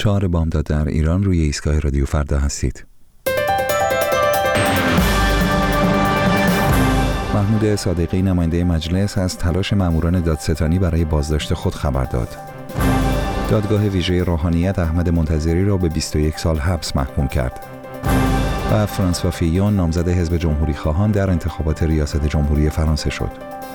4 بامداد در ایران روی ایستگاه رادیو فردا هستید. محمود صادقی نماینده مجلس از تلاش ماموران دادستانی برای بازداشت خود خبر داد. دادگاه ویژه روحانیت احمد منتظری را به 21 سال حبس محکوم کرد. و فرانسوا فیون نامزد حزب جمهوری خواهان در انتخابات ریاست جمهوری فرانسه شد.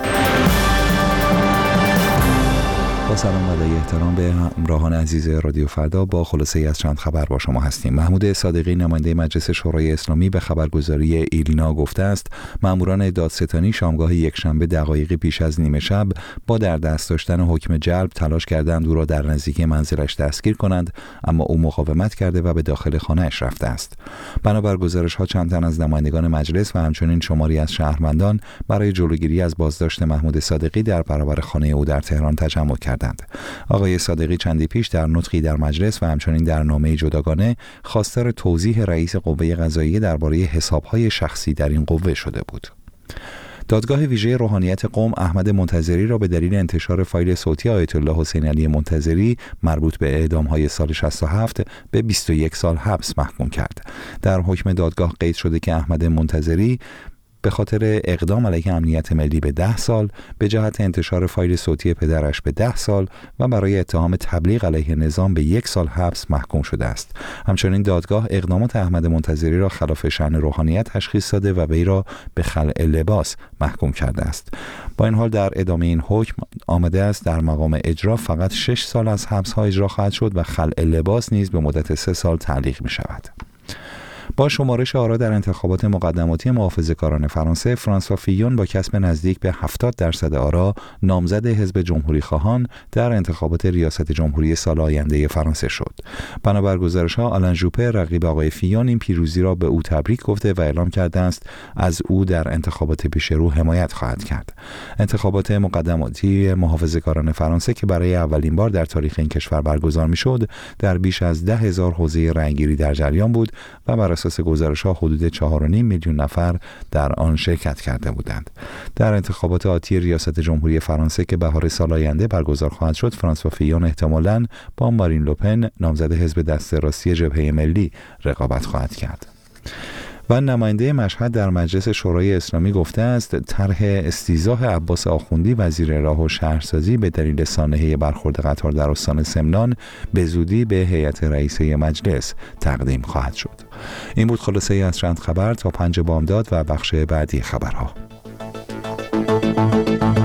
با سلام و ادای احترام به همراهان عزیز رادیو فردا، با خلاصه‌ای از چند خبر با شما هستیم. محمود صادقی نماینده مجلس شورای اسلامی به خبرگزاری ایلنا گفته است ماموران دادستانی شامگاه یکشنبه دقایقی پیش از نیمه شب با در دست داشتن حکم جلب تلاش کردند او را در نزدیکی منزلش دستگیر کنند، اما او مقاومت کرده و به داخل خانه‌اش رفته است. بنابر گزارش‌ها چند تن از نمایندگان مجلس و همچنین شماری از شهروندان برای جلوگیری از بازداشت محمود صادقی در برابر خانه او در تهران تجمع کردند. آقای صادقی چندی پیش در نطقی در مجلس و همچنین در نامه جداگانه خواستار توضیح رئیس قوه قضاییه درباره حساب‌های شخصی در این قوه شده بود. دادگاه ویژه روحانیت قم احمد منتظری را به دلیل انتشار فایل صوتی آیت الله حسین علی منتظری مربوط به اعدام‌های سال 67 به 21 سال حبس محکوم کرد. در حکم دادگاه قید شده که احمد منتظری به خاطر اقدام علیه امنیت ملی به 10 سال، به جهت انتشار فایل صوتی پدرش به 10 سال و برای اتهام تبلیغ علیه نظام به 1 سال حبس محکوم شده است. همچنین دادگاه اقدامات احمد منتظری را خلاف شأن روحانیت تشخیص داده و وی را به خلع لباس محکوم کرده است. با این حال در ادامه این حکم آمده است در مقام اجرا فقط 6 سال از حبس‌ها اجرا خواهد شد و خلع لباس نیز به مدت 3 سال تعلیق می شود. با شمارش آرا در انتخابات مقدماتی محافظه‌کاران فرانسه، فرانسوا فیون با کسب نزدیک به 70% آرا نامزد حزب جمهوری خواهان در انتخابات ریاست جمهوری سال آینده فرانسه شد. بنابر گزارش‌ها آلن ژوپه رقیب آقای فیون این پیروزی را به او تبریک گفته و اعلام کرده است از او در انتخابات پیش رو حمایت خواهد کرد. انتخابات مقدماتی محافظه‌کاران فرانسه که برای اولین بار در تاریخ این کشور برگزار می‌شد، در بیش از 10,000 حوزه رأی‌گیری در جریان بود و بر اساس گزارش‌ها حدود 4.5 میلیون نفر در آن شرکت کرده بودند. در انتخابات آتی ریاست جمهوری فرانسه که بهار سال آینده برگزار خواهد شد، فرانسوا فیون احتمالاً با مارین لوپن نامزد حزب دست راستی جبهه ملی رقابت خواهد کرد. و نماینده مشهد در مجلس شورای اسلامی گفته است طرح استیضاح عباس آخوندی وزیر راه و شهرسازی به دلیل سانحه برخورد قطار در استان سمنان به زودی به هیئت رئیسه مجلس تقدیم خواهد شد. این بود خلاصه ای از چند خبر تا 5 بامداد و بخش بعدی خبرها.